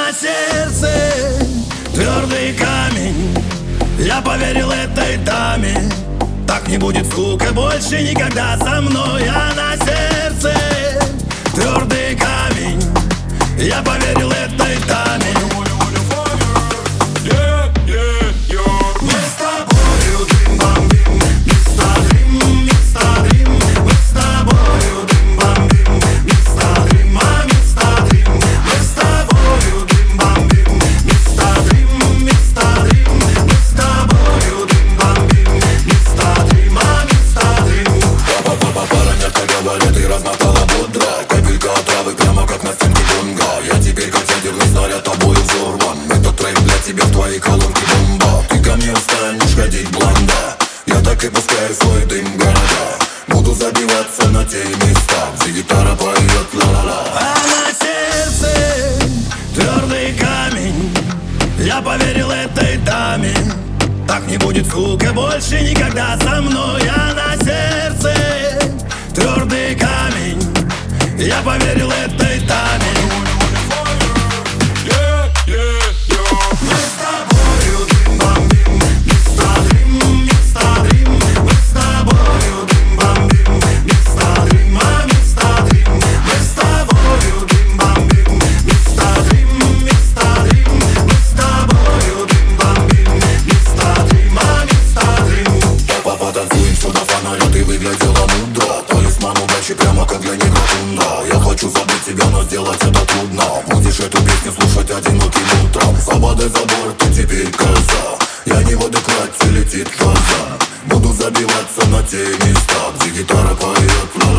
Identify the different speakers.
Speaker 1: на сердце твердый камень. Я поверил этой даме, так не будет скука больше никогда со мной. А на сердце твердый камень. Я поверил этой даме.
Speaker 2: Ты размотала бодро, капелька отравы прямо как на стенке бонга. Я теперь как ядерный снаряд тобою взорван. Этот трек для тебя в твоей колонке бомба. Ты ко мне станешь ходить блонда. Я так и пускаю свой дым в города. Буду забиваться на те места, где гитара поет ла-ла-ла.
Speaker 1: А на сердце твердый камень. Я поверил этой даме, так не будет скука больше никогда со мной. А на сердце твердый камень. Я поверил этой даме. Мы с тобою дым-бомбим, мистер-дрим, мистер-дрим. Мы с тобою дым-бомбим, мистер-дрим, мистер-дрим. Мы с тобою дым-бомбим, мистер-дрим, мистер-дрим. Мы с тобою дым-бомбим, мистер-дрим, мистер-дрим.
Speaker 2: Папа, танцуем сюда фонаря, ты выглядела мудро. Талисман удачи прямо как для негротунда. Я хочу забыть тебя, но сделать это трудно. Будешь эту песню слушать одиноким утром. Свободой за борт, ты теперь коза. Я не в адеквате, летит глаза. Буду забиваться на те места, где гитара поет ла-ла.